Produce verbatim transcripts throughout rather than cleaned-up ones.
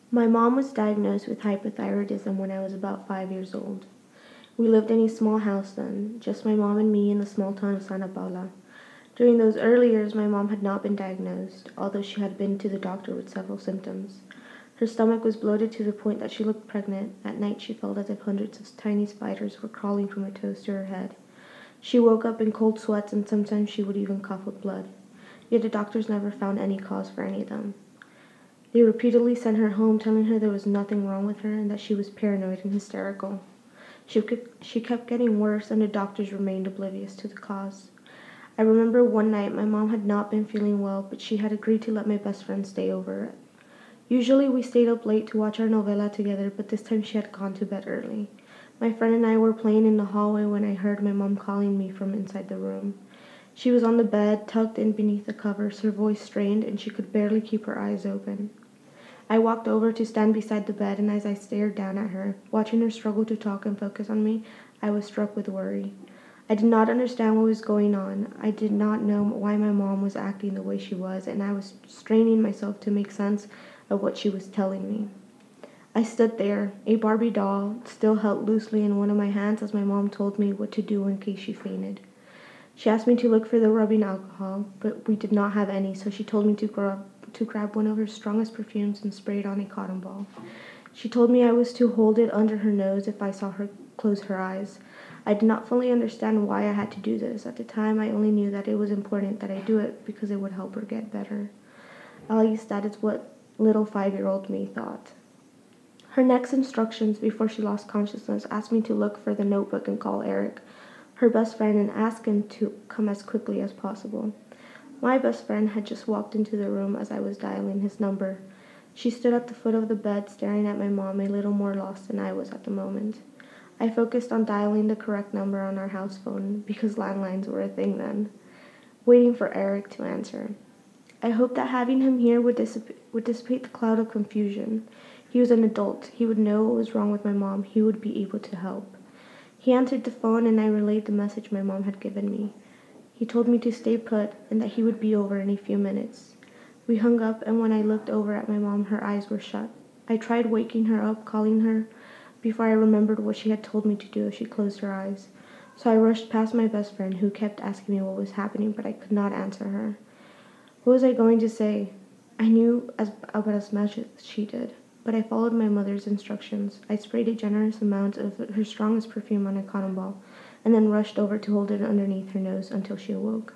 My mom was diagnosed with hypothyroidism when I was about five years old. We lived in a small house then, just my mom and me in the small town of Santa Paula. During those early years, my mom had not been diagnosed, although she had been to the doctor with several symptoms. Her stomach was bloated to the point that she looked pregnant. At night, she felt as if hundreds of tiny spiders were crawling from her toes to her head. She woke up in cold sweats, and sometimes she would even cough up blood. Yet the doctors never found any cause for any of them. They repeatedly sent her home, telling her there was nothing wrong with her and that she was paranoid and hysterical. She, she kept getting worse, and the doctors remained oblivious to the cause. I remember one night my mom had not been feeling well, but she had agreed to let my best friend stay over. Usually we stayed up late to watch our novela together, but this time she had gone to bed early. My friend and I were playing in the hallway when I heard my mom calling me from inside the room. She was on the bed, tucked in beneath the covers, her voice strained, and she could barely keep her eyes open. I walked over to stand beside the bed, and as I stared down at her, watching her struggle to talk and focus on me, I was struck with worry. I did not understand what was going on. I did not know why my mom was acting the way she was, and I was straining myself to make sense of what she was telling me. I stood there, a Barbie doll, still held loosely in one of my hands as my mom told me what to do in case she fainted. She asked me to look for the rubbing alcohol, but we did not have any, so she told me to grab, to grab one of her strongest perfumes and spray it on a cotton ball. She told me I was to hold it under her nose if I saw her close her eyes. I did not fully understand why I had to do this. At the time, I only knew that it was important that I do it because it would help her get better. At least that is what little five-year-old me thought. Her next instructions before she lost consciousness asked me to look for the notebook and call Eric, her best friend, and ask him to come as quickly as possible. My best friend had just walked into the room as I was dialing his number. She stood at the foot of the bed staring at my mom, a little more lost than I was at the moment. I focused on dialing the correct number on our house phone because landlines were a thing then, waiting for Eric to answer. I hoped that having him here would, dissip- would dissipate the cloud of confusion. He was an adult. He would know what was wrong with my mom. He would be able to help. He answered the phone, and I relayed the message my mom had given me. He told me to stay put and that he would be over in a few minutes. We hung up, and when I looked over at my mom, her eyes were shut. I tried waking her up, calling her, before I remembered what she had told me to do if she closed her eyes. So I rushed past my best friend, who kept asking me what was happening, but I could not answer her. What was I going to say? I knew as, about as much as she did, but I followed my mother's instructions. I sprayed a generous amount of her strongest perfume on a cotton ball, and then rushed over to hold it underneath her nose until she awoke.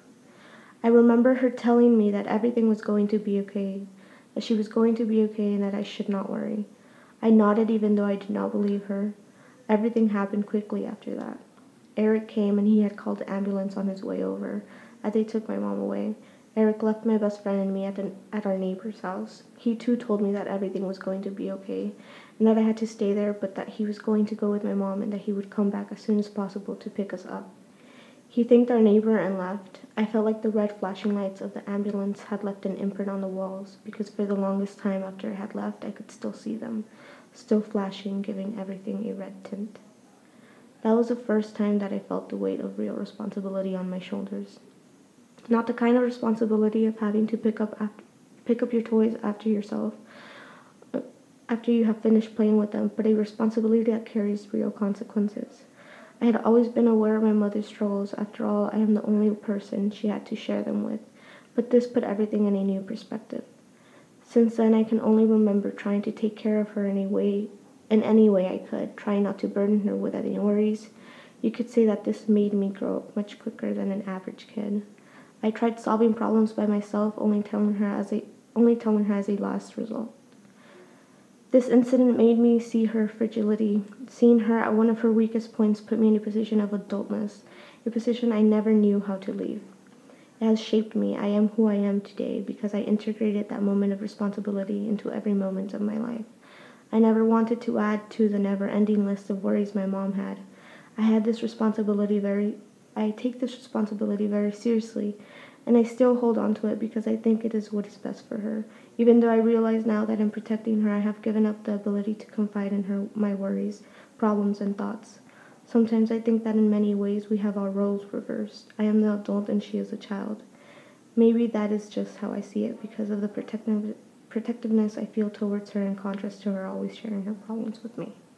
I remember her telling me that everything was going to be okay, that she was going to be okay, and that I should not worry. I nodded even though I did not believe her. Everything happened quickly after that. Eric came, and he had called the ambulance on his way over, as they took my mom away. Eric left my best friend and me at, the, at our neighbor's house. He too told me that everything was going to be okay, and that I had to stay there, but that he was going to go with my mom and that he would come back as soon as possible to pick us up. He thanked our neighbor and left. I felt like the red flashing lights of the ambulance had left an imprint on the walls, because for the longest time after it had left, I could still see them, still flashing, giving everything a red tint. That was the first time that I felt the weight of real responsibility on my shoulders. Not the kind of responsibility of having to pick up after, pick up your toys after yourself, after you have finished playing with them, but a responsibility that carries real consequences. I had always been aware of my mother's struggles. After all, I am the only person she had to share them with, but this put everything in a new perspective. Since then, I can only remember trying to take care of her in a way, in any way I could, trying not to burden her with any worries. You could say that this made me grow up much quicker than an average kid. I tried solving problems by myself, only telling her as a only telling her as a last result. This incident made me see her fragility. Seeing her at one of her weakest points put me in a position of adultness, a position I never knew how to leave. It has shaped me. I am who I am today because I integrated that moment of responsibility into every moment of my life. I never wanted to add to the never-ending list of worries my mom had. I had this responsibility very I take this responsibility very seriously, and I still hold on to it because I think it is what is best for her, even though I realize now that in protecting her I have given up the ability to confide in her my worries, problems, and thoughts. Sometimes I think that in many ways we have our roles reversed. I am the adult and she is a child. Maybe that is just how I see it because of the protective, protectiveness I feel towards her in contrast to her always sharing her problems with me.